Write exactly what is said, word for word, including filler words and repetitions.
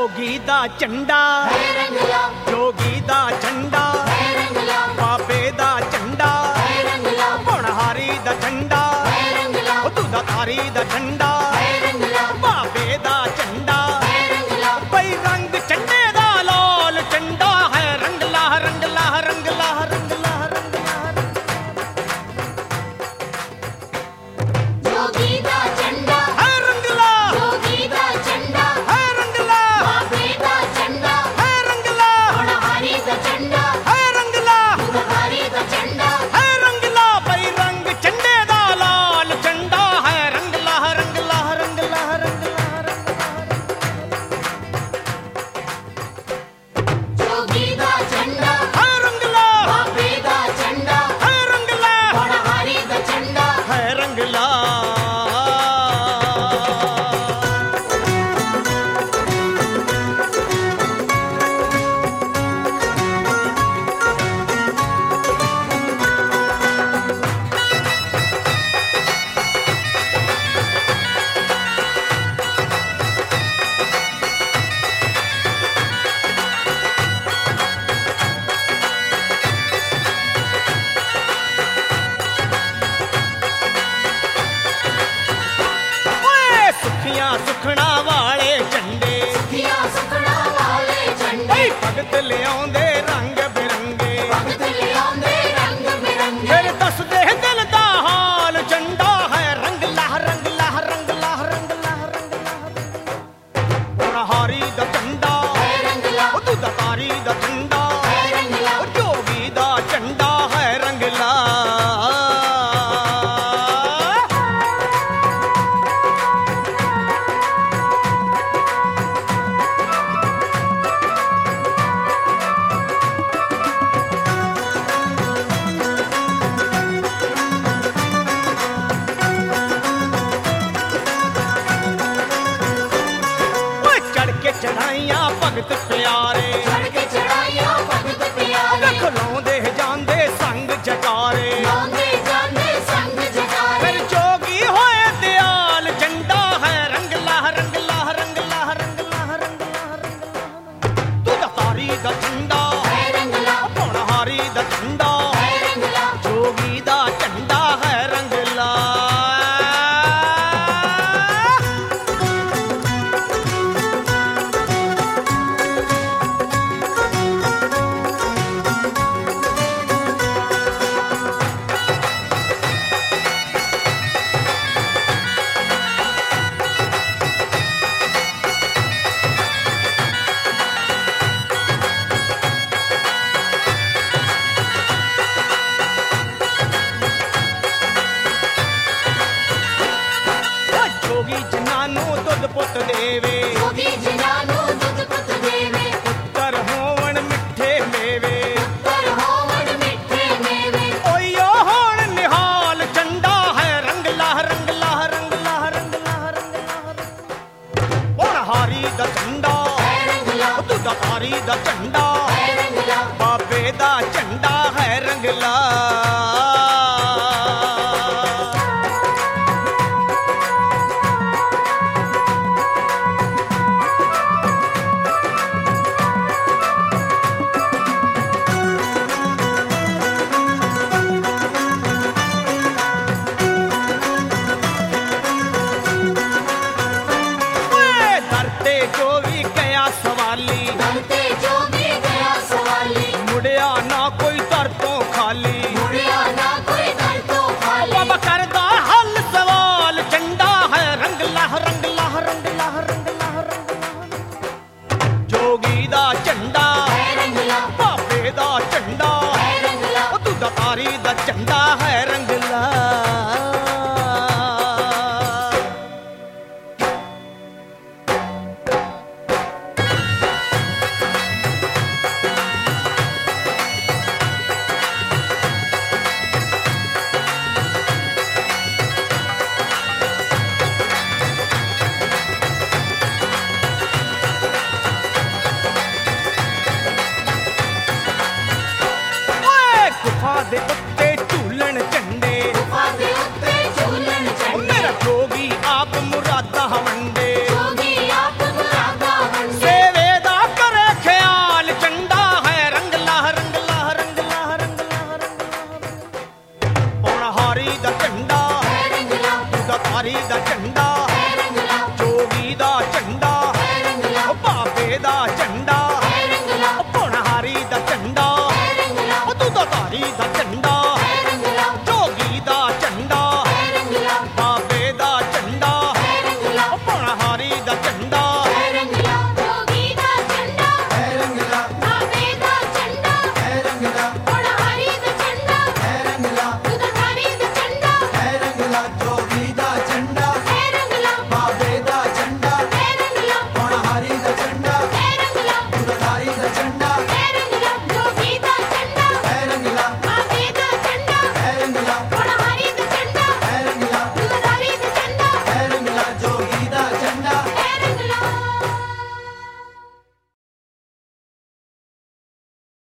ਜੋਗੀ ਦਾ ਝੰਡਾ ਹੈ ਰੰਗਲਾ, ਜੋਗੀ ਦਾ ਝੰਡਾ ਹੈ ਰੰਗਲਾ, ਬਾਬੇ ਦਾ ਝੰਡਾ ਹੈ ਰੰਗਲਾ, ਹੋਣਹਾਰੀ ਦਾ ਝੰਡਾ ਹੈ ਰੰਗਲਾ, ਉਹ ਦੁੱਧਾਧਾਰੀ ਦਾ ਝੰਡਾ ਹੈ ਰੰਗਲਾ, ਬਾਬੇ ਦਾ ਝੰਡਾ ਹੈ ਰੰਗਲਾ, ਬਈ ਰੰਗ ਝੰਡੇ ਦਾ ਲਾਲ ਝੰਡਾ ਹੈ ਰੰਗਲਾ ਰੰਗਲਾ ਰੰਗਲਾ ਰੰਗਲਾ ਰੰਗਲਾ ਜੋਗੀ ਦਾ ਝੰਡਾ, ਹੈ ਰੰਗਲਾ ਜੋਗੀ ਦਾ ਝੰਡਾ, ਹੈ ਰੰਗਲਾ ਬਾਬੇ ਦਾ ਝੰਡਾ, ਹੈ ਰੰਗਲਾ ਹੋਣਹਾਰੀ ਦਾ ਝੰਡਾ, ਹੈ ਰੰਗਲਾ ਦੁੱਧਾਧਾਰੀ ਦਾ ਝੰਡਾ, ਹੈ ਰੰਗਲਾ ਬਈ ਰੰਗ ਝੰਡੇ ਦਾ ਲਾਲ ਝੰਡਾ ਹੈ ਰੰਗਲਾ ਬਿਹਾਰੀ ਦਾ ਝੰਡਾ